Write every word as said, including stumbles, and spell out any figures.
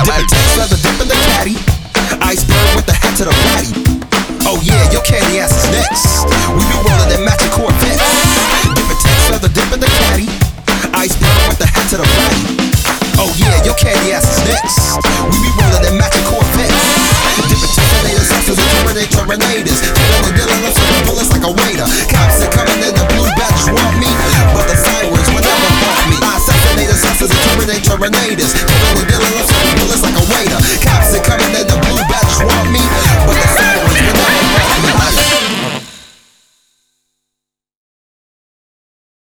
Dipping text, leather dip in the caddy. Iceberg with the hat to the body. Oh yeah, your candy ass is next. We be rolling in matching Corvettes. Dipping text, leather dip in the caddy. Iceberg with the hat to the body. Oh yeah, your candy ass is next. We be rolling in matching Corvettes. Dipping terminators, hustlers and terminate terminators. Killing the dealer, I'm flipping bullets like a waiter. Cops are coming in, the blue badges want me, but the sirens will never want me. I assassinators, hustlers and terminate terminators.